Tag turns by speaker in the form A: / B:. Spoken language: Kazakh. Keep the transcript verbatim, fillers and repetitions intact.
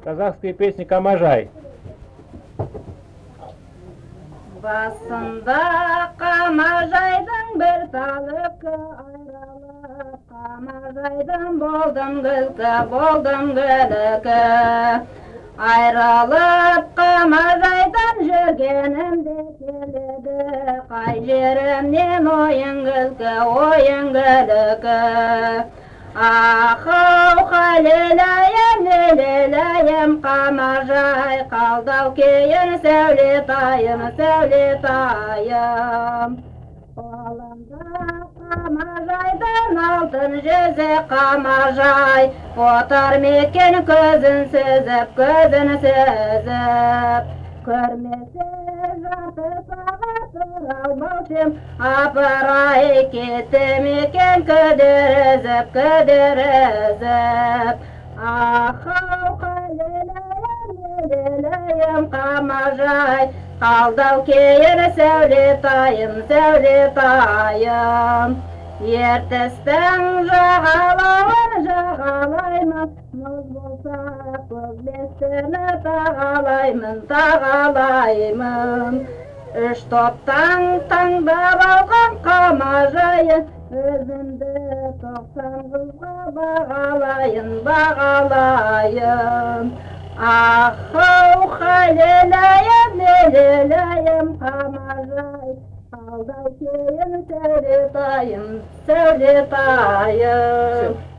A: Казахская песня «Камажай».
B: Басында қамажайдың бір талықы айралып, қамажайдың болдым күлкі, болдым күлкі. Айралып қамажайдан жүргенімде келеді, қай жерімнен ойын күлкі, ойын күлкі. Ахау халелайым, лелелайым, қамажай, қалдау кейін сәулетайым, сәулетайым. Қолымда қамажайдың алтын жүзі қамажай, отыр мекен көзін сүзіп, көзін сүзіп. Көрмесе жарты сағат тұра алмаушым, апырай кетті мекен күдірізіп, күдірізіп. Ахау қалелайым, лелелайым, қамажай, қалдау кейін сәулетайым, сәулетайым. Ертістің жағалауын жағалаймын, мұз болса көкбестіні тағалаймын, тағалаймын. Үш топтан таңдап алған қамажайын, өзімді тоқсан қызға бағалайын, бағалайын. Ахау халелайым, лелелайым, қамажай, қалдау кейін сәулетайым, сәулетайым.